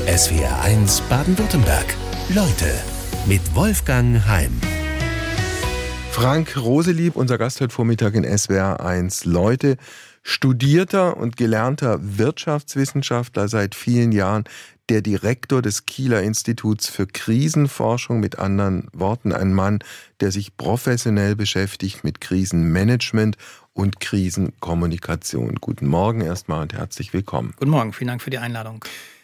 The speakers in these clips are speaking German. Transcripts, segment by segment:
SWR1 Baden-Württemberg. Leute mit Wolfgang Heim. Frank Roselieb, unser Gast heute Vormittag in SWR1 Leute, studierter und gelernter Wirtschaftswissenschaftler seit vielen Jahren, der Direktor des Kieler Instituts für Krisenforschung, mit anderen Worten ein Mann, der sich professionell beschäftigt mit Krisenmanagement und Krisenkommunikation. Guten Morgen erstmal und herzlich willkommen. Guten Morgen, vielen Dank für die Einladung.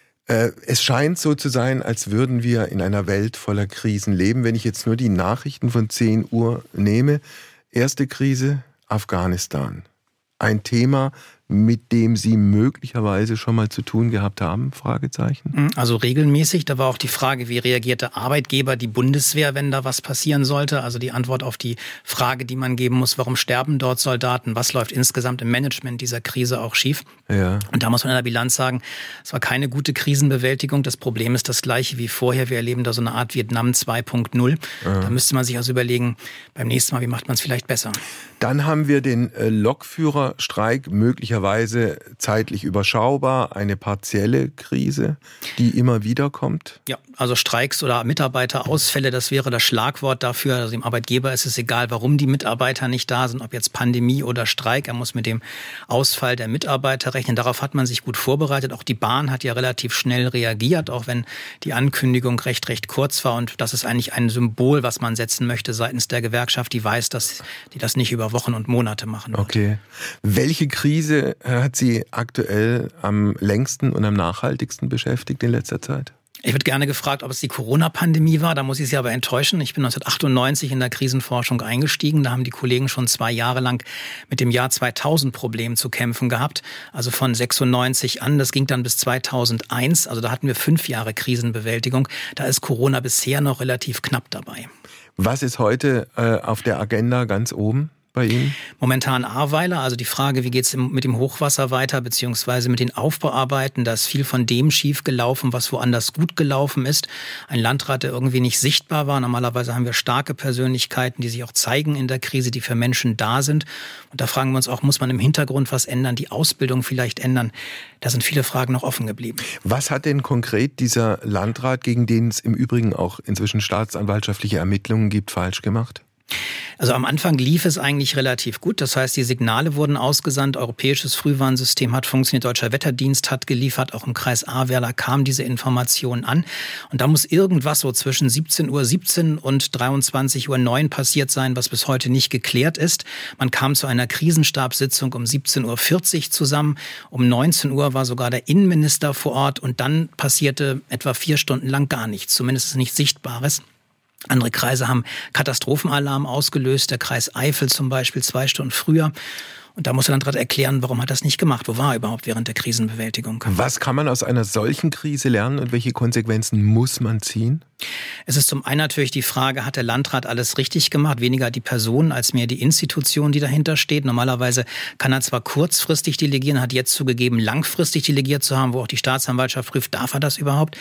Es scheint so zu sein, als würden wir in einer Welt voller Krisen leben. Wenn ich jetzt nur die Nachrichten von 10 Uhr nehme, erste Krise, Afghanistan. Ein Thema, mit dem Sie möglicherweise schon mal zu tun gehabt haben? Fragezeichen. Also regelmäßig. Da war auch die Frage, wie reagiert der Arbeitgeber, die Bundeswehr, wenn da was passieren sollte? Also die Antwort auf die Frage, die man geben muss, warum sterben dort Soldaten? Was läuft insgesamt im Management dieser Krise auch schief? Ja. Und da muss man in der Bilanz sagen, es war keine gute Krisenbewältigung. Das Problem ist das gleiche wie vorher. Wir erleben da so eine Art Vietnam 2.0. Ja. Da müsste man sich also überlegen, beim nächsten Mal, wie macht man es vielleicht besser? Dann haben wir den Lokführerstreik, möglicherweise zeitlich überschaubar, eine partielle Krise, die immer wieder kommt. Ja, also Streiks oder Mitarbeiterausfälle, das wäre das Schlagwort dafür. Also dem Arbeitgeber ist es egal, warum die Mitarbeiter nicht da sind, ob jetzt Pandemie oder Streik. Er muss mit dem Ausfall der Mitarbeiter rechnen. Darauf hat man sich gut vorbereitet. Auch die Bahn hat ja relativ schnell reagiert, auch wenn die Ankündigung recht kurz war. Und das ist eigentlich ein Symbol, was man setzen möchte seitens der Gewerkschaft, die weiß, dass die das nicht über Wochen und Monate machen wird. Okay. Welche Krise hat Sie aktuell am längsten und am nachhaltigsten beschäftigt in letzter Zeit? Ich würde gerne gefragt, ob es die Corona-Pandemie war. Da muss ich Sie aber enttäuschen. Ich bin 1998 in der Krisenforschung eingestiegen. Da haben die Kollegen schon 2 Jahre lang mit dem Jahr 2000-Problem zu kämpfen gehabt. Also von 96 an. Das ging dann bis 2001. Also da hatten wir 5 Jahre Krisenbewältigung. Da ist Corona bisher noch relativ knapp dabei. Was ist heute auf der Agenda ganz oben bei Ihnen? Momentan Ahrweiler, also die Frage, wie geht es mit dem Hochwasser weiter, beziehungsweise mit den Aufbauarbeiten. Da ist viel von dem schief gelaufen, was woanders gut gelaufen ist. Ein Landrat, der irgendwie nicht sichtbar war. Normalerweise haben wir starke Persönlichkeiten, die sich auch zeigen in der Krise, die für Menschen da sind. Und da fragen wir uns auch, muss man im Hintergrund was ändern, die Ausbildung vielleicht ändern? Da sind viele Fragen noch offen geblieben. Was hat denn konkret dieser Landrat, gegen den es im Übrigen auch inzwischen staatsanwaltschaftliche Ermittlungen gibt, falsch gemacht? Also am Anfang lief es eigentlich relativ gut. Das heißt, die Signale wurden ausgesandt, europäisches Frühwarnsystem hat funktioniert, Deutscher Wetterdienst hat geliefert, auch im Kreis Ahrweiler kam diese Information an. Und da muss irgendwas so zwischen 17:17 Uhr und 23:09 Uhr passiert sein, was bis heute nicht geklärt ist. Man kam zu einer Krisenstabssitzung um 17:40 Uhr zusammen. Um 19 Uhr war sogar der Innenminister vor Ort und dann passierte etwa 4 Stunden lang gar nichts, zumindest nichts Sichtbares. Andere Kreise haben Katastrophenalarm ausgelöst, der Kreis Eifel zum Beispiel 2 Stunden früher. Und da muss der Landrat erklären, warum hat er das nicht gemacht? Wo war er überhaupt während der Krisenbewältigung? Was kann man aus einer solchen Krise lernen und welche Konsequenzen muss man ziehen? Es ist zum einen natürlich die Frage, hat der Landrat alles richtig gemacht? Weniger die Person als mehr die Institution, die dahinter steht. Normalerweise kann er zwar kurzfristig delegieren, hat jetzt zugegeben, langfristig delegiert zu haben, wo auch die Staatsanwaltschaft prüft, darf er das überhaupt?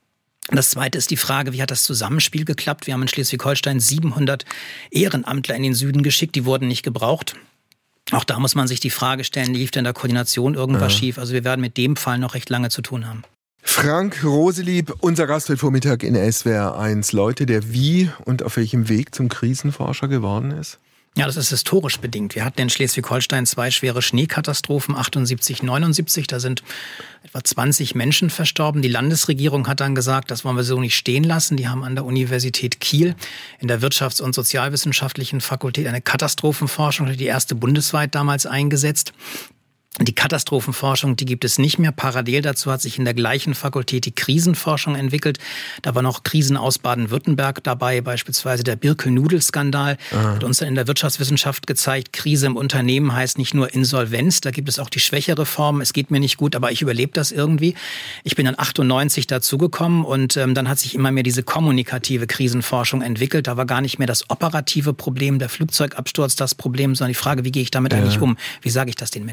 Das Zweite ist die Frage, wie hat das Zusammenspiel geklappt? Wir haben in Schleswig-Holstein 700 Ehrenamtler in den Süden geschickt, die wurden nicht gebraucht. Auch da muss man sich die Frage stellen, lief denn in der Koordination irgendwas schief? Also wir werden mit dem Fall noch recht lange zu tun haben. Frank Roselieb, unser Gast heute Vormittag in SWR1 Leute, der wie und auf welchem Weg zum Krisenforscher geworden ist? Ja, das ist historisch bedingt. Wir hatten in Schleswig-Holstein 2 schwere Schneekatastrophen, 78, 79. Da sind etwa 20 Menschen verstorben. Die Landesregierung hat dann gesagt, das wollen wir so nicht stehen lassen. Die haben an der Universität Kiel in der Wirtschafts- und Sozialwissenschaftlichen Fakultät eine Katastrophenforschung, die erste bundesweit damals eingesetzt. Die Katastrophenforschung, die gibt es nicht mehr. Parallel dazu hat sich in der gleichen Fakultät die Krisenforschung entwickelt. Da war noch Krisen aus Baden-Württemberg dabei, beispielsweise der Birkel-Nudel-Skandal. Hat uns dann in der Wirtschaftswissenschaft gezeigt, Krise im Unternehmen heißt nicht nur Insolvenz, da gibt es auch die schwächere Form. Es geht mir nicht gut, aber ich überlebe das irgendwie. Ich bin dann 98 dazugekommen und dann hat sich immer mehr diese kommunikative Krisenforschung entwickelt. Da war gar nicht mehr das operative Problem, der Flugzeugabsturz das Problem, sondern die Frage, wie gehe ich damit eigentlich um? Wie sage ich das den Menschen?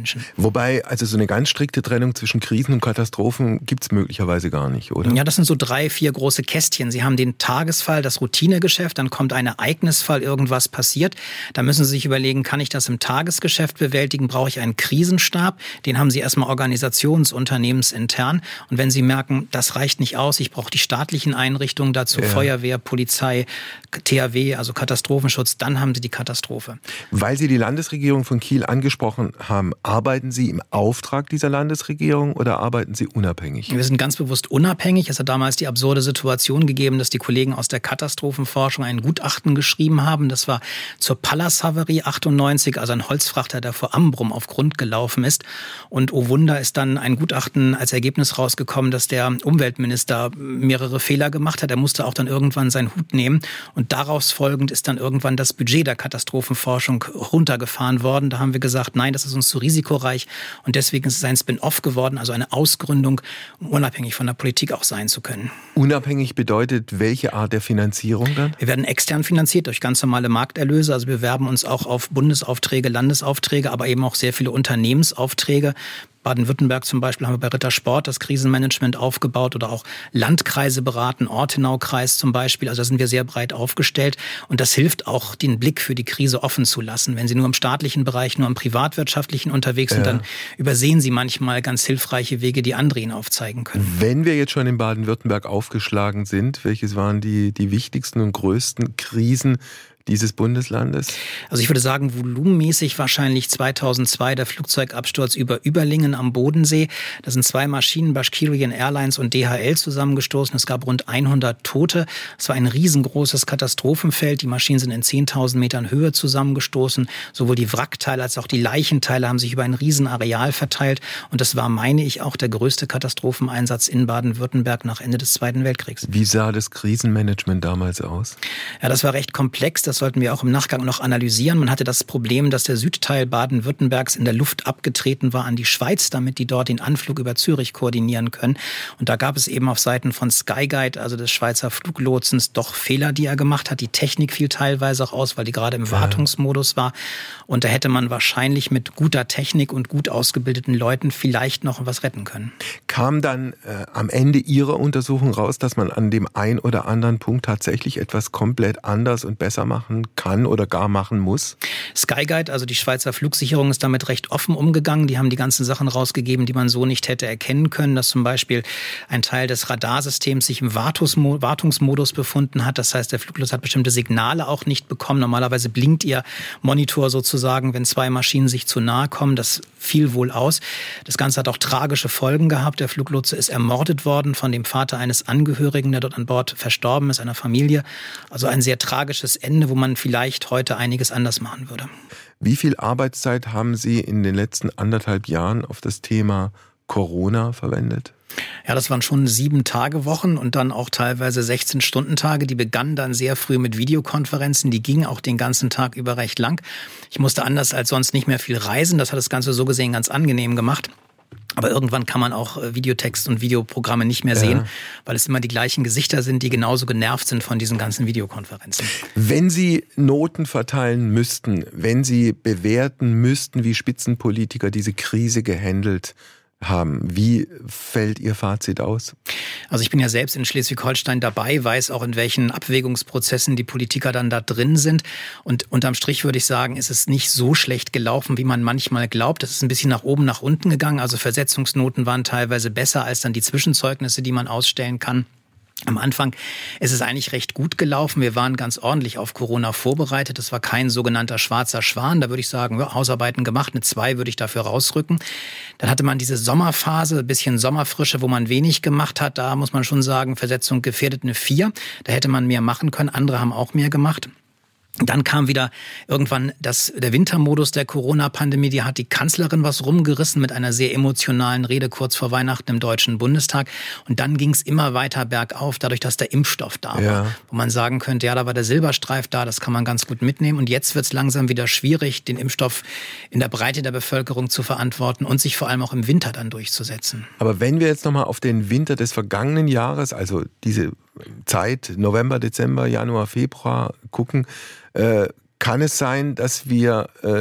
Wobei, also so eine ganz strikte Trennung zwischen Krisen und Katastrophen gibt es möglicherweise gar nicht, oder? Ja, das sind so 3, 4 große Kästchen. Sie haben den Tagesfall, das Routinegeschäft, dann kommt ein Ereignisfall, irgendwas passiert. Da müssen Sie sich überlegen, kann ich das im Tagesgeschäft bewältigen? Brauche ich einen Krisenstab? Den haben Sie erstmal organisationsunternehmensintern. Und wenn Sie merken, das reicht nicht aus, ich brauche die staatlichen Einrichtungen dazu, Feuerwehr, Polizei, THW, also Katastrophenschutz, dann haben Sie die Katastrophe. Weil Sie die Landesregierung von Kiel angesprochen haben, arbeiten Sie im Auftrag dieser Landesregierung oder arbeiten Sie unabhängig? Wir sind ganz bewusst unabhängig. Es hat damals die absurde Situation gegeben, dass die Kollegen aus der Katastrophenforschung ein Gutachten geschrieben haben. Das war zur Pallas-Havarie 98, also ein Holzfrachter, der vor Ambrum auf Grund gelaufen ist. Und oh Wunder, ist dann ein Gutachten als Ergebnis rausgekommen, dass der Umweltminister mehrere Fehler gemacht hat. Er musste auch dann irgendwann seinen Hut nehmen. Und daraus folgend ist dann irgendwann das Budget der Katastrophenforschung runtergefahren worden. Da haben wir gesagt, nein, das ist uns zu risikoreich. Und deswegen ist es ein Spin-off geworden, also eine Ausgründung, um unabhängig von der Politik auch sein zu können. Unabhängig bedeutet welche Art der Finanzierung dann? Wir werden extern finanziert durch ganz normale Markterlöse. Also wir bewerben uns auch auf Bundesaufträge, Landesaufträge, aber eben auch sehr viele Unternehmensaufträge. Baden-Württemberg zum Beispiel haben wir bei Rittersport das Krisenmanagement aufgebaut oder auch Landkreise beraten, Ortenau-Kreis zum Beispiel. Also da sind wir sehr breit aufgestellt und das hilft auch, den Blick für die Krise offen zu lassen. Wenn Sie nur im staatlichen Bereich, nur im privatwirtschaftlichen unterwegs sind, dann übersehen Sie manchmal ganz hilfreiche Wege, die andere Ihnen aufzeigen können. Wenn wir jetzt schon in Baden-Württemberg aufgeschlagen sind, welches waren die wichtigsten und größten Krisen dieses Bundeslandes? Also ich würde sagen, volumenmäßig wahrscheinlich 2002 der Flugzeugabsturz über Überlingen am Bodensee. Da sind 2 Maschinen, Bashkirian Airlines und DHL zusammengestoßen. Es gab rund 100 Tote. Es war ein riesengroßes Katastrophenfeld. Die Maschinen sind in 10.000 Metern Höhe zusammengestoßen. Sowohl die Wrackteile als auch die Leichenteile haben sich über ein Riesenareal verteilt. Und das war, meine ich, auch der größte Katastropheneinsatz in Baden-Württemberg nach Ende des Zweiten Weltkriegs. Wie sah das Krisenmanagement damals aus? Ja, das war recht komplex. Das sollten wir auch im Nachgang noch analysieren. Man hatte das Problem, dass der Südteil Baden-Württembergs in der Luft abgetreten war an die Schweiz, damit die dort den Anflug über Zürich koordinieren können. Und da gab es eben auf Seiten von Skyguide, also des Schweizer Fluglotsens, doch Fehler, die er gemacht hat. Die Technik fiel teilweise auch aus, weil die gerade im Wartungsmodus war. Und da hätte man wahrscheinlich mit guter Technik und gut ausgebildeten Leuten vielleicht noch was retten können. Kam dann am Ende Ihrer Untersuchung raus, dass man an dem einen oder anderen Punkt tatsächlich etwas komplett anders und besser machen kann oder gar machen muss? Skyguide, also die Schweizer Flugsicherung, ist damit recht offen umgegangen. Die haben die ganzen Sachen rausgegeben, die man so nicht hätte erkennen können, dass zum Beispiel ein Teil des Radarsystems sich im Wartungsmodus befunden hat. Das heißt, der Fluglotse hat bestimmte Signale auch nicht bekommen. Normalerweise blinkt ihr Monitor sozusagen, wenn 2 Maschinen sich zu nahe kommen. Das fiel wohl aus. Das Ganze hat auch tragische Folgen gehabt. Der Fluglotse ist ermordet worden von dem Vater eines Angehörigen, der dort an Bord verstorben ist, einer Familie. Also ein sehr tragisches Ende, wo man vielleicht heute einiges anders machen würde. Wie viel Arbeitszeit haben Sie in den letzten 1,5 Jahren auf das Thema Corona verwendet? Ja, das waren schon 7-Tage-Wochen und dann auch teilweise 16-Stunden-Tage. Die begannen dann sehr früh mit Videokonferenzen. Die gingen auch den ganzen Tag über recht lang. Ich musste anders als sonst nicht mehr viel reisen. Das hat das Ganze so gesehen ganz angenehm gemacht. Aber irgendwann kann man auch Videotext und Videoprogramme nicht mehr sehen, weil es immer die gleichen Gesichter sind, die genauso genervt sind von diesen ganzen Videokonferenzen. Wenn Sie Noten verteilen müssten, wenn Sie bewerten müssten, wie Spitzenpolitiker diese Krise gehandelt haben, wie fällt Ihr Fazit aus? Also ich bin ja selbst in Schleswig-Holstein dabei, weiß auch, in welchen Abwägungsprozessen die Politiker dann da drin sind. Und unterm Strich würde ich sagen, ist es nicht so schlecht gelaufen, wie man manchmal glaubt. Es ist ein bisschen nach oben, nach unten gegangen. Also Versetzungsnoten waren teilweise besser als dann die Zwischenzeugnisse, die man ausstellen kann. Am Anfang ist es eigentlich recht gut gelaufen. Wir waren ganz ordentlich auf Corona vorbereitet. Das war kein sogenannter schwarzer Schwan. Da würde ich sagen, ja, Hausarbeiten gemacht. Eine 2 würde ich dafür rausrücken. Dann hatte man diese Sommerphase, ein bisschen Sommerfrische, wo man wenig gemacht hat. Da muss man schon sagen, Versetzung gefährdet, eine 4. Da hätte man mehr machen können. Andere haben auch mehr gemacht. Dann kam wieder irgendwann der Wintermodus der Corona-Pandemie. Die hat die Kanzlerin was rumgerissen mit einer sehr emotionalen Rede kurz vor Weihnachten im Deutschen Bundestag. Und dann ging es immer weiter bergauf, dadurch, dass der Impfstoff da war. Wo man sagen könnte, ja, da war der Silberstreif da, das kann man ganz gut mitnehmen. Und jetzt wird es langsam wieder schwierig, den Impfstoff in der Breite der Bevölkerung zu verantworten und sich vor allem auch im Winter dann durchzusetzen. Aber wenn wir jetzt nochmal auf den Winter des vergangenen Jahres, also diese Zeit, November, Dezember, Januar, Februar gucken, kann es sein, dass wir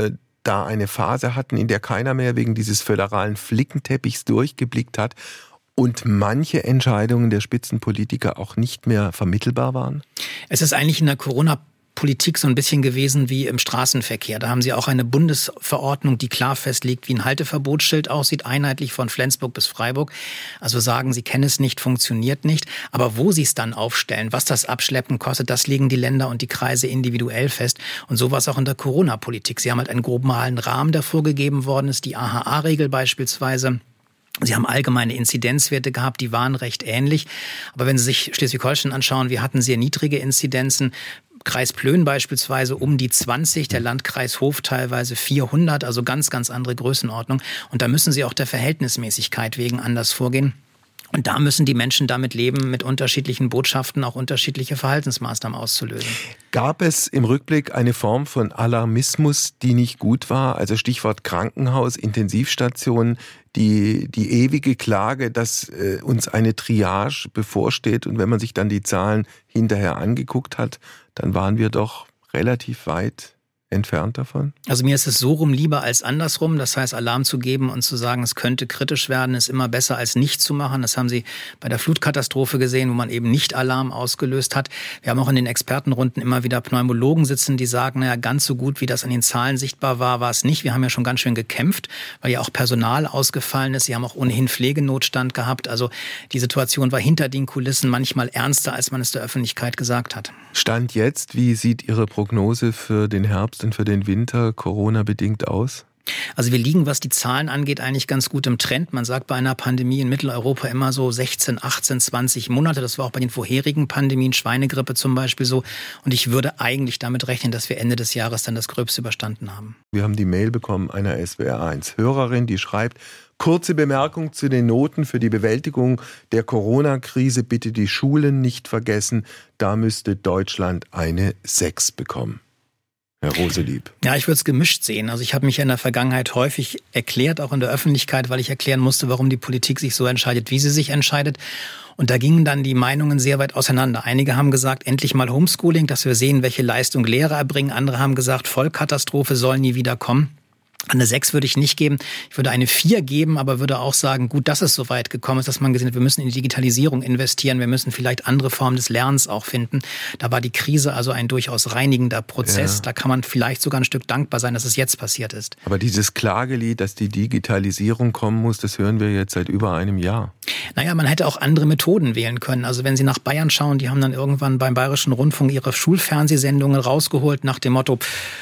da eine Phase hatten, in der keiner mehr wegen dieses föderalen Flickenteppichs durchgeblickt hat und manche Entscheidungen der Spitzenpolitiker auch nicht mehr vermittelbar waren? Es ist eigentlich in der Corona-Politik so ein bisschen gewesen wie im Straßenverkehr. Da haben sie auch eine Bundesverordnung, die klar festlegt, wie ein Halteverbotsschild aussieht, einheitlich von Flensburg bis Freiburg. Also sagen, sie kennen es nicht, funktioniert nicht. Aber wo sie es dann aufstellen, was das Abschleppen kostet, das legen die Länder und die Kreise individuell fest. Und so war es auch in der Corona-Politik. Sie haben halt einen globalen Rahmen, der vorgegeben worden ist, die AHA-Regel beispielsweise. Sie haben allgemeine Inzidenzwerte gehabt, die waren recht ähnlich. Aber wenn Sie sich Schleswig-Holstein anschauen, wir hatten sehr niedrige Inzidenzen. Kreis Plön beispielsweise um die 20, der Landkreis Hof teilweise 400, also ganz, ganz andere Größenordnung. Und da müssen Sie auch der Verhältnismäßigkeit wegen anders vorgehen. Und da müssen die Menschen damit leben, mit unterschiedlichen Botschaften auch unterschiedliche Verhaltensmaßnahmen auszulösen. Gab es im Rückblick eine Form von Alarmismus, die nicht gut war? Also Stichwort Krankenhaus, Intensivstationen, die ewige Klage, dass uns eine Triage bevorsteht. Und wenn man sich dann die Zahlen hinterher angeguckt hat, dann waren wir doch relativ weit entfernt davon? Also mir ist es so rum lieber als andersrum. Das heißt, Alarm zu geben und zu sagen, es könnte kritisch werden, ist immer besser als nicht zu machen. Das haben Sie bei der Flutkatastrophe gesehen, wo man eben nicht Alarm ausgelöst hat. Wir haben auch in den Expertenrunden immer wieder Pneumologen sitzen, die sagen, naja, ganz so gut, wie das an den Zahlen sichtbar war, war es nicht. Wir haben ja schon ganz schön gekämpft, weil ja auch Personal ausgefallen ist. Sie haben auch ohnehin Pflegenotstand gehabt. Also die Situation war hinter den Kulissen manchmal ernster, als man es der Öffentlichkeit gesagt hat. Stand jetzt, wie sieht Ihre Prognose für den Herbst und für den Winter Corona-bedingt aus? Also wir liegen, was die Zahlen angeht, eigentlich ganz gut im Trend. Man sagt bei einer Pandemie in Mitteleuropa immer so 16, 18, 20 Monate. Das war auch bei den vorherigen Pandemien, Schweinegrippe zum Beispiel so. Und ich würde eigentlich damit rechnen, dass wir Ende des Jahres dann das Gröbste überstanden haben. Wir haben die Mail bekommen einer SWR1-Hörerin, die schreibt: Kurze Bemerkung zu den Noten für die Bewältigung der Corona-Krise. Bitte die Schulen nicht vergessen. Da müsste Deutschland eine 6 bekommen. Herr Roselieb. Ja, ich würde es gemischt sehen. Also ich habe mich in der Vergangenheit häufig erklärt, auch in der Öffentlichkeit, weil ich erklären musste, warum die Politik sich so entscheidet, wie sie sich entscheidet. Und da gingen dann die Meinungen sehr weit auseinander. Einige haben gesagt, endlich mal Homeschooling, dass wir sehen, welche Leistung Lehrer erbringen. Andere haben gesagt, Vollkatastrophe soll nie wieder kommen. Eine 6 würde ich nicht geben. Ich würde eine 4 geben, aber würde auch sagen, gut, dass es so weit gekommen ist, dass man gesehen hat, wir müssen in die Digitalisierung investieren. Wir müssen vielleicht andere Formen des Lernens auch finden. Da war die Krise also ein durchaus reinigender Prozess. Ja. Da kann man vielleicht sogar ein Stück dankbar sein, dass es jetzt passiert ist. Aber dieses Klagelied, dass die Digitalisierung kommen muss, das hören wir jetzt seit über einem Jahr. Naja, man hätte auch andere Methoden wählen können. Also wenn Sie nach Bayern schauen, die haben dann irgendwann beim Bayerischen Rundfunk ihre Schulfernsehsendungen rausgeholt nach dem Motto,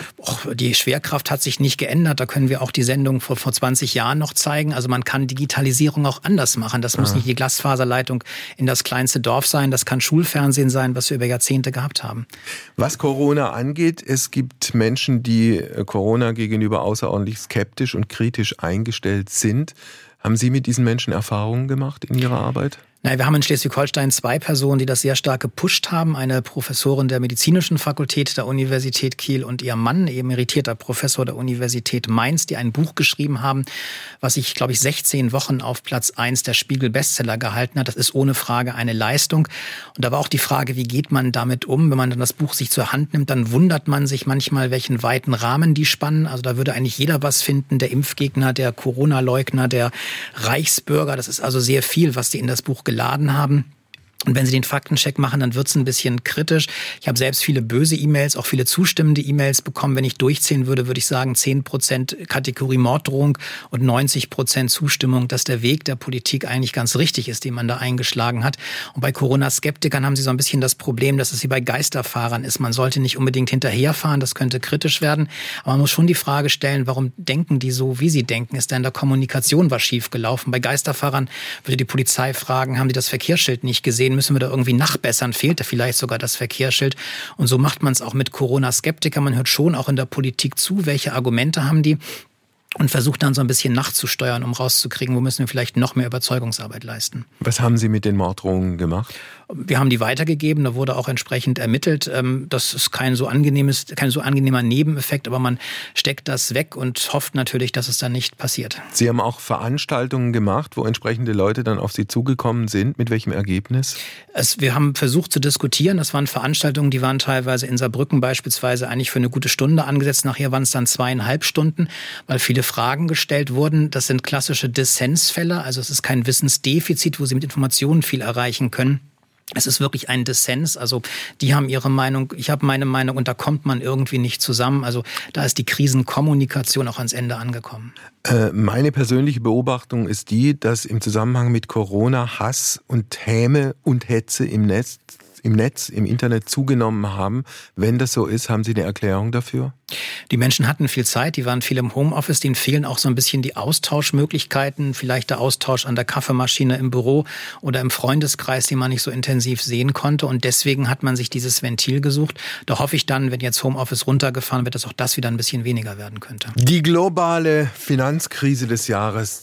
die Schwerkraft hat sich nicht geändert, da können wir auch die Sendung vor 20 Jahren noch zeigen. Also man kann Digitalisierung auch anders machen. Das muss nicht die Glasfaserleitung in das kleinste Dorf sein, das kann Schulfernsehen sein, was wir über Jahrzehnte gehabt haben. Was Corona angeht, es gibt Menschen, die Corona gegenüber außerordentlich skeptisch und kritisch eingestellt sind. Haben Sie mit diesen Menschen Erfahrungen gemacht in Ihrer Arbeit? Naja, wir haben in Schleswig-Holstein 2 Personen, die das sehr stark gepusht haben. Eine Professorin der medizinischen Fakultät der Universität Kiel und ihr Mann, emeritierter Professor der Universität Mainz, die ein Buch geschrieben haben, was sich, glaube ich, 16 Wochen auf Platz 1 der Spiegel-Bestseller gehalten hat. Das ist ohne Frage eine Leistung. Und da war auch die Frage, wie geht man damit um? Wenn man dann das Buch sich zur Hand nimmt, dann wundert man sich manchmal, welchen weiten Rahmen die spannen. Also da würde eigentlich jeder was finden, der Impfgegner, der Corona-Leugner, der Reichsbürger. Das ist also sehr viel, was die in das Buch geladen haben. Und wenn Sie den Faktencheck machen, dann wird es ein bisschen kritisch. Ich habe selbst viele böse E-Mails, auch viele zustimmende E-Mails bekommen. Wenn ich durchziehen würde, würde ich sagen 10% Kategorie Morddrohung und 90% Zustimmung, dass der Weg der Politik eigentlich ganz richtig ist, den man da eingeschlagen hat. Und bei Corona-Skeptikern haben sie so ein bisschen das Problem, dass es wie bei Geisterfahrern ist. Man sollte nicht unbedingt hinterherfahren, das könnte kritisch werden. Aber man muss schon die Frage stellen, warum denken die so, wie sie denken? Ist da in der Kommunikation was schiefgelaufen? Bei Geisterfahrern würde die Polizei fragen, haben die das Verkehrsschild nicht gesehen? Müssen wir da irgendwie nachbessern? Fehlt da vielleicht sogar das Verkehrsschild? Und so macht man es auch mit Corona-Skeptikern. Man hört schon auch in der Politik zu, welche Argumente haben die. und versucht dann so ein bisschen nachzusteuern, um rauszukriegen, wo müssen wir vielleicht noch mehr Überzeugungsarbeit leisten. Was haben Sie mit den Morddrohungen gemacht? Wir haben die weitergegeben, da wurde auch entsprechend ermittelt. Das ist kein so angenehmer Nebeneffekt, aber man steckt das weg und hofft natürlich, dass es dann nicht passiert. Sie haben auch Veranstaltungen gemacht, wo entsprechende Leute dann auf Sie zugekommen sind. Mit welchem Ergebnis? Wir haben versucht zu diskutieren. Das waren Veranstaltungen, die waren teilweise in Saarbrücken beispielsweise eigentlich für eine gute Stunde angesetzt. Nachher waren es dann 2,5 Stunden, weil viele Fragen gestellt wurden. Das sind klassische Dissensfälle, also es ist kein Wissensdefizit, wo Sie mit Informationen viel erreichen können. Es ist wirklich ein Dissens, also die haben ihre Meinung, ich habe meine Meinung und da kommt man irgendwie nicht zusammen. Also da ist die Krisenkommunikation auch ans Ende angekommen. Meine persönliche Beobachtung ist die, dass im Zusammenhang mit Corona Hass und Häme und Hetze im Internet zugenommen haben. Wenn das so ist, haben Sie eine Erklärung dafür? Die Menschen hatten viel Zeit, die waren viel im Homeoffice, denen fehlen auch so ein bisschen die Austauschmöglichkeiten, vielleicht der Austausch an der Kaffeemaschine im Büro oder im Freundeskreis, den man nicht so intensiv sehen konnte. Und deswegen hat man sich dieses Ventil gesucht. Da hoffe ich dann, wenn jetzt Homeoffice runtergefahren wird, dass auch das wieder ein bisschen weniger werden könnte. Die globale Finanzkrise des Jahres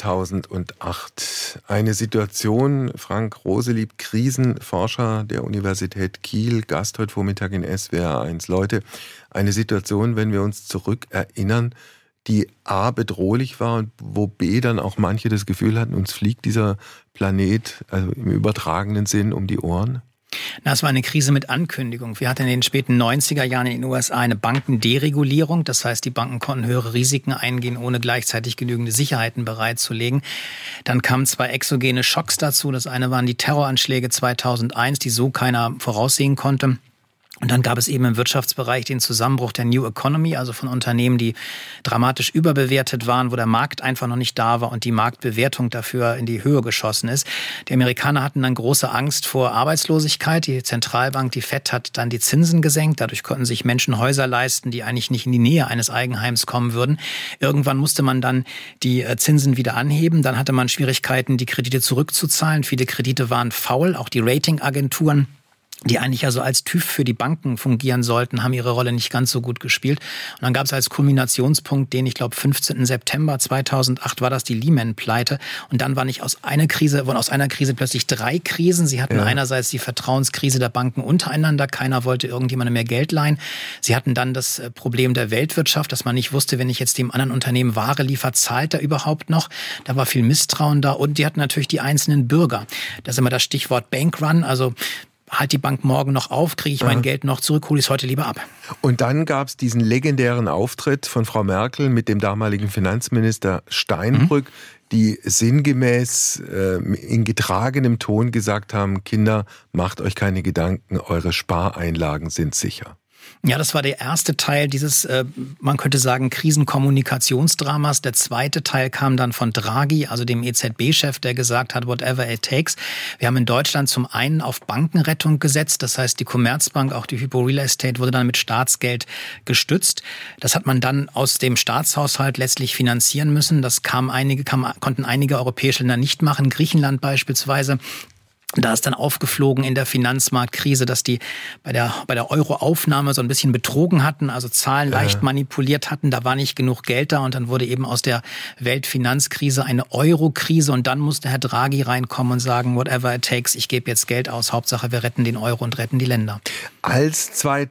2008. Eine Situation, Frank Roselieb, Krisenforscher der Universität Kiel, Gast heute Vormittag in SWR 1. Leute, eine Situation, wenn wir uns zurückerinnern, die A, bedrohlich war und wo B, dann auch manche das Gefühl hatten, uns fliegt dieser Planet, also im übertragenen Sinn, um die Ohren? Es war eine Krise mit Ankündigung. Wir hatten in den späten 90er Jahren in den USA eine Bankenderegulierung. Das heißt, die Banken konnten höhere Risiken eingehen, ohne gleichzeitig genügende Sicherheiten bereitzulegen. Dann kamen 2 exogene Schocks dazu. Das eine waren die Terroranschläge 2001, die so keiner voraussehen konnte. Und dann gab es eben im Wirtschaftsbereich den Zusammenbruch der New Economy, also von Unternehmen, die dramatisch überbewertet waren, wo der Markt einfach noch nicht da war und die Marktbewertung dafür in die Höhe geschossen ist. Die Amerikaner hatten dann große Angst vor Arbeitslosigkeit. Die Zentralbank, die Fed, hat dann die Zinsen gesenkt. Dadurch konnten sich Menschen Häuser leisten, die eigentlich nicht in die Nähe eines Eigenheims kommen würden. Irgendwann musste man dann die Zinsen wieder anheben. Dann hatte man Schwierigkeiten, die Kredite zurückzuzahlen. Viele Kredite waren faul, auch die Ratingagenturen, die eigentlich ja so als TÜV für die Banken fungieren sollten, haben ihre Rolle nicht ganz so gut gespielt. Und dann gab es als Kulminationspunkt den, ich glaube, 15. September 2008 war das die Lehman-Pleite. Und dann wurden aus einer Krise plötzlich 3 Krisen. Sie hatten einerseits die Vertrauenskrise der Banken untereinander. Keiner wollte irgendjemandem mehr Geld leihen. Sie hatten dann das Problem der Weltwirtschaft, dass man nicht wusste, wenn ich jetzt dem anderen Unternehmen Ware liefere, zahlt er überhaupt noch? Da war viel Misstrauen da. Und die hatten natürlich die einzelnen Bürger. Das ist immer das Stichwort Bankrun, also halt die Bank morgen noch auf, kriege ich mein Geld noch zurück, hole ich es heute lieber ab. Und dann gab es diesen legendären Auftritt von Frau Merkel mit dem damaligen Finanzminister Steinbrück, die sinngemäß in getragenem Ton gesagt haben, Kinder, macht euch keine Gedanken, eure Spareinlagen sind sicher. Ja, das war der erste Teil dieses, man könnte sagen, Krisenkommunikationsdramas. Der zweite Teil kam dann von Draghi, also dem EZB-Chef, der gesagt hat, whatever it takes. Wir haben in Deutschland zum einen auf Bankenrettung gesetzt. Das heißt, die Commerzbank, auch die Hypo Real Estate, wurde dann mit Staatsgeld gestützt. Das hat man dann aus dem Staatshaushalt letztlich finanzieren müssen. Das konnten einige europäische Länder nicht machen. Griechenland beispielsweise. Da ist dann aufgeflogen in der Finanzmarktkrise, dass die bei der Euro-Aufnahme so ein bisschen betrogen hatten, also Zahlen leicht manipuliert hatten. Da war nicht genug Geld da und dann wurde eben aus der Weltfinanzkrise eine Euro-Krise und dann musste Herr Draghi reinkommen und sagen, whatever it takes, ich gebe jetzt Geld aus, Hauptsache wir retten den Euro und retten die Länder. Als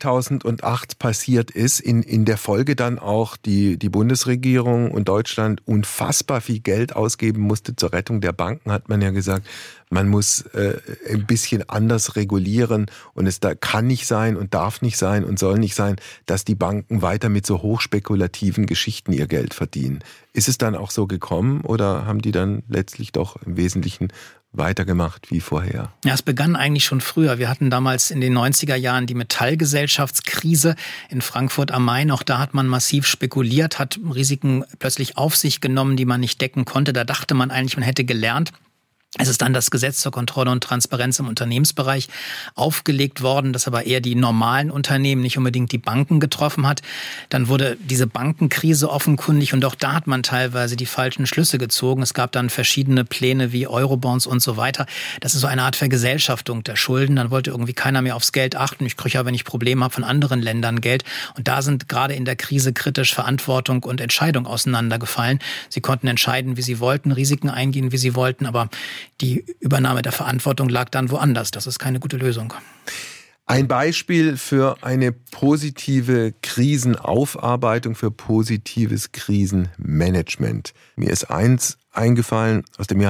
2008 passiert ist, in der Folge dann auch die Bundesregierung und Deutschland unfassbar viel Geld ausgeben musste zur Rettung der Banken, hat man ja gesagt, man muss ein bisschen anders regulieren und es da kann nicht sein und darf nicht sein und soll nicht sein, dass die Banken weiter mit so hochspekulativen Geschichten ihr Geld verdienen. Ist es dann auch so gekommen oder haben die dann letztlich doch im Wesentlichen weitergemacht wie vorher? Ja, es begann eigentlich schon früher. Wir hatten damals in den 90er Jahren die Metallgesellschaftskrise in Frankfurt am Main. Auch da hat man massiv spekuliert, hat Risiken plötzlich auf sich genommen, die man nicht decken konnte. Da dachte man eigentlich, man hätte gelernt. Es ist dann das Gesetz zur Kontrolle und Transparenz im Unternehmensbereich aufgelegt worden, das aber eher die normalen Unternehmen, nicht unbedingt die Banken getroffen hat. Dann wurde diese Bankenkrise offenkundig und auch da hat man teilweise die falschen Schlüsse gezogen. Es gab dann verschiedene Pläne wie Eurobonds und so weiter. Das ist so eine Art Vergesellschaftung der Schulden. Dann wollte irgendwie keiner mehr aufs Geld achten. Ich kriege ja, wenn ich Probleme habe, von anderen Ländern Geld. Und da sind gerade in der Krise kritisch Verantwortung und Entscheidung auseinandergefallen. Sie konnten entscheiden, wie sie wollten, Risiken eingehen, wie sie wollten, aber die Übernahme der Verantwortung lag dann woanders. Das ist keine gute Lösung. Ein Beispiel für eine positive Krisenaufarbeitung, für positives Krisenmanagement. Mir ist eins eingefallen aus dem Jahr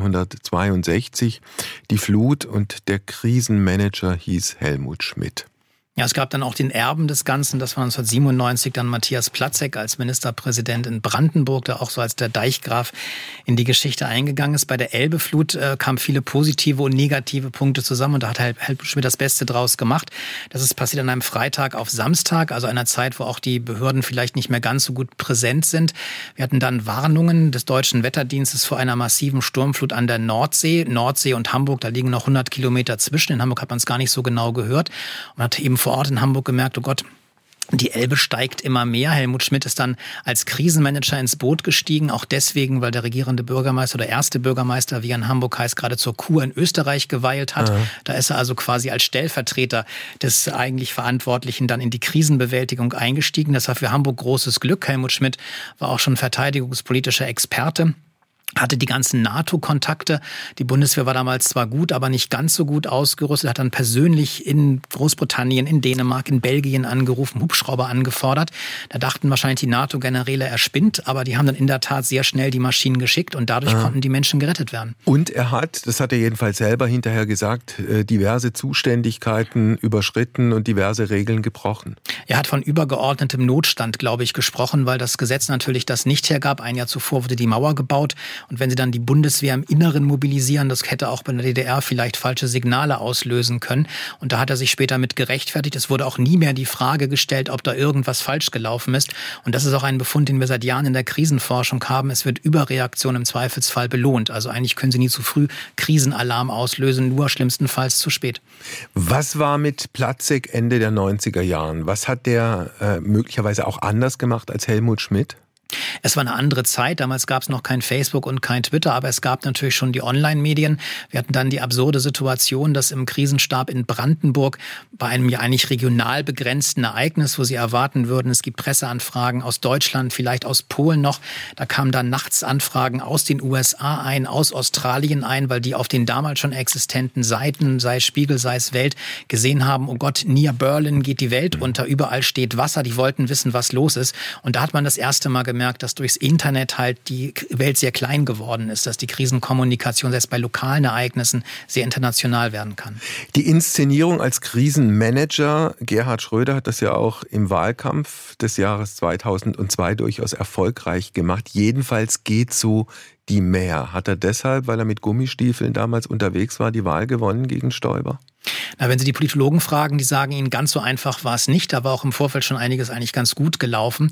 1962, die Flut, und der Krisenmanager hieß Helmut Schmidt. Ja, es gab dann auch den Erben des Ganzen, das war 1997 dann Matthias Platzek als Ministerpräsident in Brandenburg, der auch so als der Deichgraf in die Geschichte eingegangen ist. Bei der Elbeflut kamen viele positive und negative Punkte zusammen und da hat Helmut Schmidt das Beste draus gemacht. Das ist passiert an einem Freitag auf Samstag, also einer Zeit, wo auch die Behörden vielleicht nicht mehr ganz so gut präsent sind. Wir hatten dann Warnungen des Deutschen Wetterdienstes vor einer massiven Sturmflut an der Nordsee. Nordsee und Hamburg, da liegen noch 100 Kilometer zwischen. In Hamburg hat man es gar nicht so genau gehört. Man hat eben vor Ort in Hamburg gemerkt, oh Gott, die Elbe steigt immer mehr. Helmut Schmidt ist dann als Krisenmanager ins Boot gestiegen, auch deswegen, weil der regierende Bürgermeister oder erste Bürgermeister, wie er in Hamburg heißt, gerade zur Kur in Österreich geweilt hat. Da ist er also quasi als Stellvertreter des eigentlich Verantwortlichen dann in die Krisenbewältigung eingestiegen. Das war für Hamburg großes Glück. Helmut Schmidt war auch schon verteidigungspolitischer Experte, hatte die ganzen NATO-Kontakte. Die Bundeswehr war damals zwar gut, aber nicht ganz so gut ausgerüstet, hat dann persönlich in Großbritannien, in Dänemark, in Belgien angerufen, Hubschrauber angefordert. Da dachten wahrscheinlich die NATO-Generäle, er spinnt, aber die haben dann in der Tat sehr schnell die Maschinen geschickt und dadurch konnten die Menschen gerettet werden. Und er hat, das hat er jedenfalls selber hinterher gesagt, diverse Zuständigkeiten überschritten und diverse Regeln gebrochen. Er hat von übergeordnetem Notstand, glaube ich, gesprochen, weil das Gesetz natürlich das nicht hergab. Ein Jahr zuvor wurde die Mauer gebaut. Und wenn sie dann die Bundeswehr im Inneren mobilisieren, das hätte auch bei der DDR vielleicht falsche Signale auslösen können. Und da hat er sich später mit gerechtfertigt. Es wurde auch nie mehr die Frage gestellt, ob da irgendwas falsch gelaufen ist. Und das ist auch ein Befund, den wir seit Jahren in der Krisenforschung haben. Es wird Überreaktion im Zweifelsfall belohnt. Also eigentlich können sie nie zu früh Krisenalarm auslösen, nur schlimmstenfalls zu spät. Was war mit Platzek Ende der 90er Jahren? Was hat der möglicherweise auch anders gemacht als Helmut Schmidt? Es war eine andere Zeit. Damals gab es noch kein Facebook und kein Twitter, aber es gab natürlich schon die Online-Medien. Wir hatten dann die absurde Situation, dass im Krisenstab in Brandenburg bei einem ja eigentlich regional begrenzten Ereignis, wo sie erwarten würden, es gibt Presseanfragen aus Deutschland, vielleicht aus Polen noch, da kamen dann nachts Anfragen aus den USA ein, aus Australien ein, weil die auf den damals schon existenten Seiten, sei es Spiegel, sei es Welt, gesehen haben, oh Gott, near Berlin geht die Welt unter, überall steht Wasser, die wollten wissen, was los ist. Und da hat man das erste Mal gemerkt, dass durchs Internet halt die Welt sehr klein geworden ist, dass die Krisenkommunikation selbst bei lokalen Ereignissen sehr international werden kann. Die Inszenierung als Krisenmanager, Gerhard Schröder hat das ja auch im Wahlkampf des Jahres 2002 durchaus erfolgreich gemacht. Jedenfalls geht so die Mehr. Hat er deshalb, weil er mit Gummistiefeln damals unterwegs war, die Wahl gewonnen gegen Stoiber? Na, wenn Sie die Politologen fragen, die sagen Ihnen, ganz so einfach war es nicht. Da war auch im Vorfeld schon einiges eigentlich ganz gut gelaufen.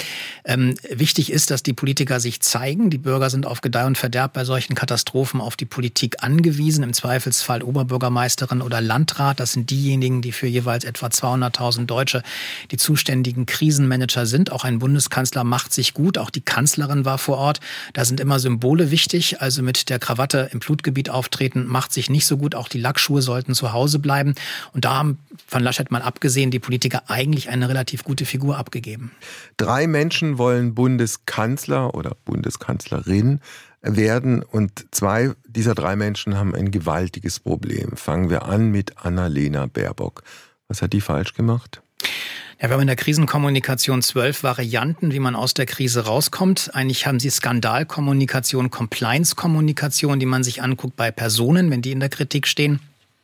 Wichtig ist, dass die Politiker sich zeigen. Die Bürger sind auf Gedeih und Verderb bei solchen Katastrophen auf die Politik angewiesen. Im Zweifelsfall Oberbürgermeisterin oder Landrat. Das sind diejenigen, die für jeweils etwa 200.000 Deutsche die zuständigen Krisenmanager sind. Auch ein Bundeskanzler macht sich gut. Auch die Kanzlerin war vor Ort. Da sind immer Symbole wichtig. Also mit der Krawatte im Blutgebiet auftreten macht sich nicht so gut. Auch die Lackschuhe sollten zu Hause bleiben. Und da haben, von Laschet mal abgesehen, die Politiker eigentlich eine relativ gute Figur abgegeben. 3 Menschen wollen Bundeskanzler oder Bundeskanzlerin werden und 2 dieser 3 Menschen haben ein gewaltiges Problem. Fangen wir an mit Annalena Baerbock. Was hat die falsch gemacht? Ja, wir haben in der Krisenkommunikation 12 Varianten, wie man aus der Krise rauskommt. Eigentlich haben Sie Skandalkommunikation, Compliance-Kommunikation, die man sich anguckt bei Personen, wenn die in der Kritik stehen.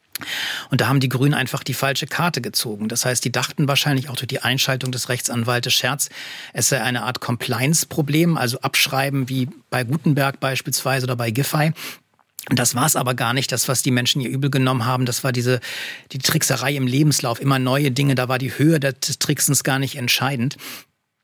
Und da haben die Grünen einfach die falsche Karte gezogen. Das heißt, die dachten wahrscheinlich auch durch die Einschaltung des Rechtsanwaltes Scherz, es sei eine Art Compliance-Problem, also Abschreiben wie bei Gutenberg beispielsweise oder bei Giffey. Das war es aber gar nicht, das, was die Menschen ihr übel genommen haben. Das war die Trickserei im Lebenslauf, immer neue Dinge. Da war die Höhe des Tricksens gar nicht entscheidend.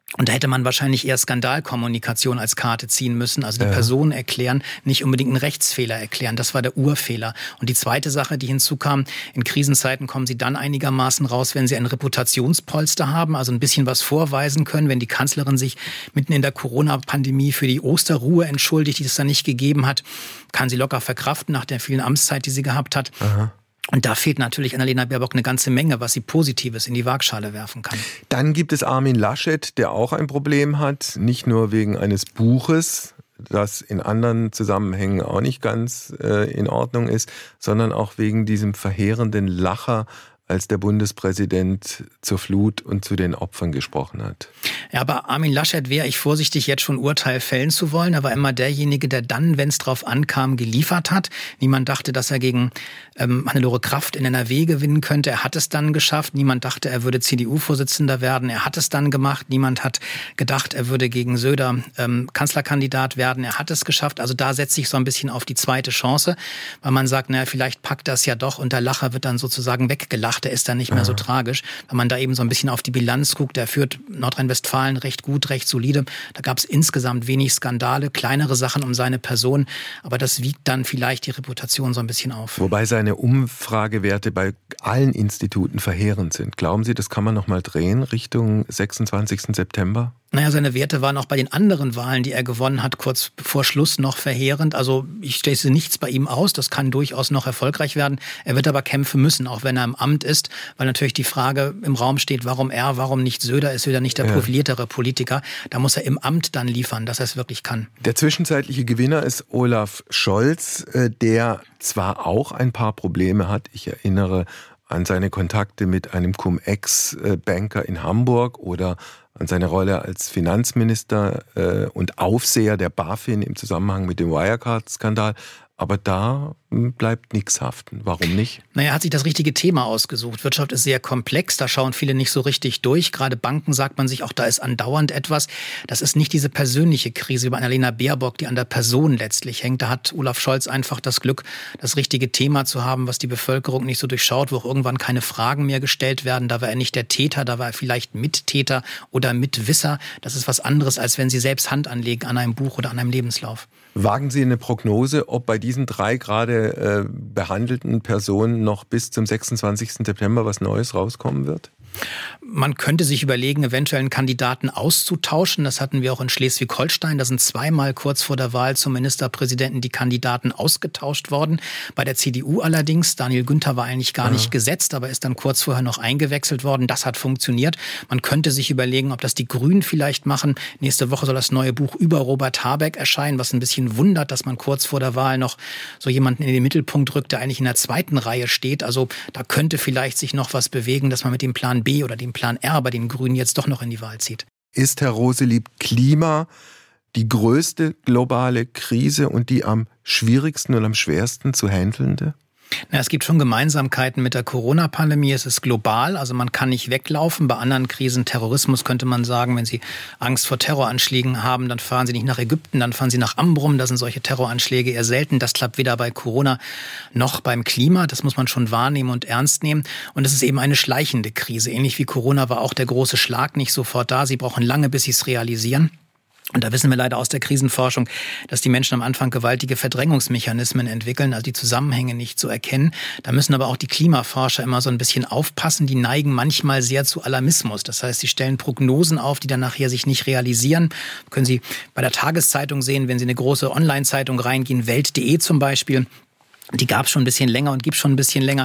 Und da hätte man wahrscheinlich eher Skandalkommunikation als Karte ziehen müssen, also die Person erklären, nicht unbedingt einen Rechtsfehler erklären. Das war der Urfehler. Und die zweite Sache, die hinzukam, in Krisenzeiten kommen sie dann einigermaßen raus, wenn sie ein Reputationspolster haben, also ein bisschen was vorweisen können. Wenn die Kanzlerin sich mitten in der Corona-Pandemie für die Osterruhe entschuldigt, die es dann nicht gegeben hat, kann sie locker verkraften nach der vielen Amtszeit, die sie gehabt hat. Aha. Und da fehlt natürlich Annalena Baerbock eine ganze Menge, was sie Positives in die Waagschale werfen kann. Dann gibt es Armin Laschet, der auch ein Problem hat, nicht nur wegen eines Buches, das in anderen Zusammenhängen auch nicht ganz in Ordnung ist, sondern auch wegen diesem verheerenden Lacher, als der Bundespräsident zur Flut und zu den Opfern gesprochen hat. Ja, aber Armin Laschet wäre ich vorsichtig, jetzt schon Urteil fällen zu wollen. Er war immer derjenige, der dann, wenn es drauf ankam, geliefert hat. Niemand dachte, dass er gegen Hannelore Kraft in NRW gewinnen könnte. Er hat es dann geschafft. Niemand dachte, er würde CDU-Vorsitzender werden. Er hat es dann gemacht. Niemand hat gedacht, er würde gegen Söder Kanzlerkandidat werden. Er hat es geschafft. Also da setze ich so ein bisschen auf die zweite Chance, weil man sagt, naja, vielleicht packt das ja doch und der Lacher wird dann sozusagen weggelacht. Der ist dann nicht mehr so tragisch. Wenn man da eben so ein bisschen auf die Bilanz guckt, der führt Nordrhein-Westfalen recht gut, recht solide. Da gab es insgesamt wenig Skandale, kleinere Sachen um seine Person. Aber das wiegt dann vielleicht die Reputation so ein bisschen auf. Wobei seine Umfragewerte bei allen Instituten verheerend sind. Glauben Sie, das kann man noch mal drehen Richtung 26. September? Naja, seine Werte waren auch bei den anderen Wahlen, die er gewonnen hat, kurz vor Schluss noch verheerend. Also ich schließe nichts bei ihm aus. Das kann durchaus noch erfolgreich werden. Er wird aber kämpfen müssen, auch wenn er im Amt ist, weil natürlich die Frage im Raum steht, warum er, warum nicht Söder? Ist Söder nicht der profiliertere Politiker? Da muss er im Amt dann liefern, dass er es wirklich kann. Der zwischenzeitliche Gewinner ist Olaf Scholz, der zwar auch ein paar Probleme hat. Ich erinnere an seine Kontakte mit einem Cum-Ex-Banker in Hamburg oder an seine Rolle als Finanzminister und Aufseher der BaFin im Zusammenhang mit dem Wirecard-Skandal. Aber da bleibt nichts haften. Warum nicht? Naja, er hat sich das richtige Thema ausgesucht. Wirtschaft ist sehr komplex, da schauen viele nicht so richtig durch. Gerade Banken sagt man sich, auch da ist andauernd etwas. Das ist nicht diese persönliche Krise wie bei Annalena Baerbock, die an der Person letztlich hängt. Da hat Olaf Scholz einfach das Glück, das richtige Thema zu haben, was die Bevölkerung nicht so durchschaut, wo auch irgendwann keine Fragen mehr gestellt werden. Da war er nicht der Täter, da war er vielleicht Mittäter oder Mitwisser. Das ist was anderes, als wenn Sie selbst Hand anlegen an einem Buch oder an einem Lebenslauf. Wagen Sie eine Prognose, ob bei diesen 3 gerade behandelten Personen noch bis zum 26. September was Neues rauskommen wird? Man könnte sich überlegen, eventuell einen Kandidaten auszutauschen. Das hatten wir auch in Schleswig-Holstein. Da sind zweimal kurz vor der Wahl zum Ministerpräsidenten die Kandidaten ausgetauscht worden. Bei der CDU allerdings, Daniel Günther war eigentlich gar nicht gesetzt, aber ist dann kurz vorher noch eingewechselt worden. Das hat funktioniert. Man könnte sich überlegen, ob das die Grünen vielleicht machen. Nächste Woche soll das neue Buch über Robert Habeck erscheinen, was ein bisschen wundert, dass man kurz vor der Wahl noch so jemanden in den Mittelpunkt rückt, der eigentlich in der zweiten Reihe steht. Also da könnte vielleicht sich noch was bewegen, dass man mit dem Plan B oder dem Plan R bei den Grünen jetzt doch noch in die Wahl zieht. Ist, Herr Roselieb, Klima die größte globale Krise und die am schwierigsten und am schwersten zu handelnde? Na, es gibt schon Gemeinsamkeiten mit der Corona-Pandemie. Es ist global, also man kann nicht weglaufen. Bei anderen Krisen, Terrorismus könnte man sagen, wenn Sie Angst vor Terroranschlägen haben, dann fahren Sie nicht nach Ägypten, dann fahren Sie nach Ambrum. Da sind solche Terroranschläge eher selten. Das klappt weder bei Corona noch beim Klima. Das muss man schon wahrnehmen und ernst nehmen. Und es ist eben eine schleichende Krise. Ähnlich wie Corona war auch der große Schlag nicht sofort da. Sie brauchen lange, bis Sie es realisieren. Und da wissen wir leider aus der Krisenforschung, dass die Menschen am Anfang gewaltige Verdrängungsmechanismen entwickeln, also die Zusammenhänge nicht zu erkennen. Da müssen aber auch die Klimaforscher immer so ein bisschen aufpassen. Die neigen manchmal sehr zu Alarmismus. Das heißt, sie stellen Prognosen auf, die dann nachher sich nicht realisieren. Können Sie bei der Tageszeitung sehen, wenn Sie in eine große Online-Zeitung reingehen, Welt.de zum Beispiel. Die gab es schon ein bisschen länger und gibt schon ein bisschen länger.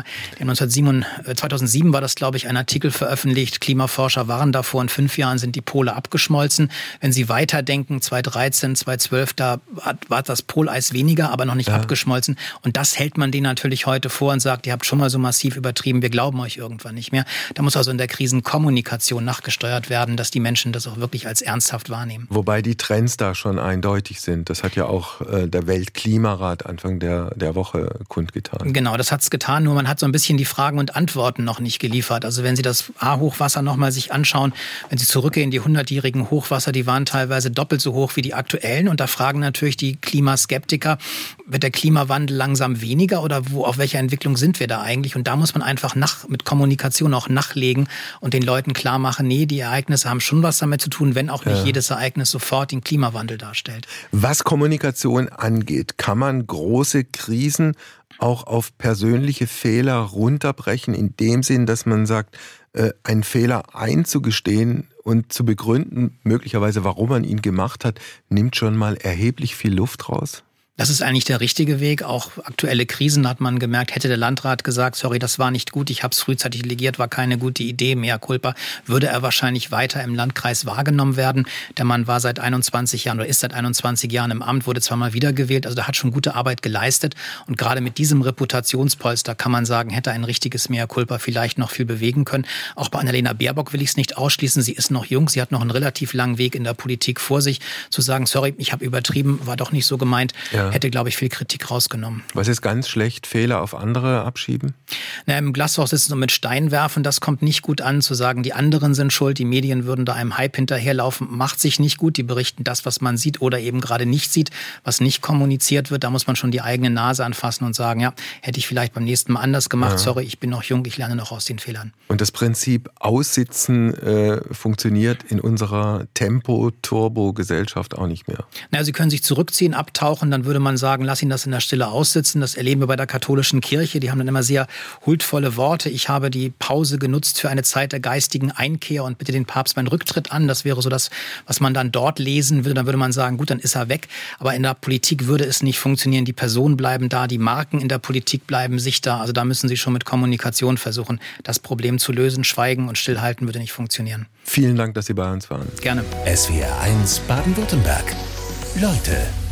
2007 war das, glaube ich, ein Artikel veröffentlicht. Klimaforscher waren davor, in 5 Jahren sind die Pole abgeschmolzen. Wenn Sie weiterdenken, 2013, 2012, da war das Poleis weniger, aber noch nicht abgeschmolzen. Und das hält man denen natürlich heute vor und sagt, ihr habt schon mal so massiv übertrieben, wir glauben euch irgendwann nicht mehr. Da muss also in der Krisenkommunikation nachgesteuert werden, dass die Menschen das auch wirklich als ernsthaft wahrnehmen. Wobei die Trends da schon eindeutig sind. Das hat ja auch der Weltklimarat Anfang der Woche kundgetan. Genau, das hat es getan, nur man hat so ein bisschen die Fragen und Antworten noch nicht geliefert. Also wenn Sie das A-Hochwasser nochmal sich anschauen, wenn Sie zurückgehen, die 100-jährigen Hochwasser, die waren teilweise doppelt so hoch wie die aktuellen. Und da fragen natürlich die Klimaskeptiker, wird der Klimawandel langsam weniger oder auf welcher Entwicklung sind wir da eigentlich? Und da muss man einfach mit Kommunikation auch nachlegen und den Leuten klar machen, nee, die Ereignisse haben schon was damit zu tun, wenn auch nicht jedes Ereignis sofort den Klimawandel darstellt. Was Kommunikation angeht, kann man große Krisen auch auf persönliche Fehler runterbrechen, in dem Sinn, dass man sagt, einen Fehler einzugestehen und zu begründen, möglicherweise warum man ihn gemacht hat, nimmt schon mal erheblich viel Luft raus? Das ist eigentlich der richtige Weg. Auch aktuelle Krisen hat man gemerkt, hätte der Landrat gesagt, sorry, das war nicht gut, ich habe es frühzeitig delegiert, war keine gute Idee, mea culpa, würde er wahrscheinlich weiter im Landkreis wahrgenommen werden. Der Mann war seit 21 Jahren oder ist seit 21 Jahren im Amt, wurde zweimal wiedergewählt, also der hat schon gute Arbeit geleistet. Und gerade mit diesem Reputationspolster kann man sagen, hätte ein richtiges mea culpa vielleicht noch viel bewegen können. Auch bei Annalena Baerbock will ich es nicht ausschließen, sie ist noch jung, sie hat noch einen relativ langen Weg in der Politik vor sich, zu sagen, sorry, ich habe übertrieben, war doch nicht so gemeint. Ja. Hätte, glaube ich, viel Kritik rausgenommen. Was ist ganz schlecht? Fehler auf andere abschieben? Im Glashaus sitzen und mit Steinen werfen, das kommt nicht gut an. Zu sagen, die anderen sind schuld, die Medien würden da einem Hype hinterherlaufen, macht sich nicht gut. Die berichten das, was man sieht oder eben gerade nicht sieht, was nicht kommuniziert wird. Da muss man schon die eigene Nase anfassen und sagen, ja, hätte ich vielleicht beim nächsten Mal anders gemacht. Sorry, ich bin noch jung, ich lerne noch aus den Fehlern. Und das Prinzip Aussitzen funktioniert in unserer Tempo-Turbo-Gesellschaft auch nicht mehr. Sie können sich zurückziehen, abtauchen, dann würde man sagen, lass ihn das in der Stille aussitzen. Das erleben wir bei der katholischen Kirche. Die haben dann immer sehr huldvolle Worte. Ich habe die Pause genutzt für eine Zeit der geistigen Einkehr und bitte den Papst meinen Rücktritt an. Das wäre so das, was man dann dort lesen würde. Dann würde man sagen, gut, dann ist er weg. Aber in der Politik würde es nicht funktionieren. Die Personen bleiben da, die Marken in der Politik bleiben sichtbar. Also da müssen Sie schon mit Kommunikation versuchen, das Problem zu lösen. Schweigen und Stillhalten würde nicht funktionieren. Vielen Dank, dass Sie bei uns waren. Gerne. SWR 1 Baden-Württemberg. Leute.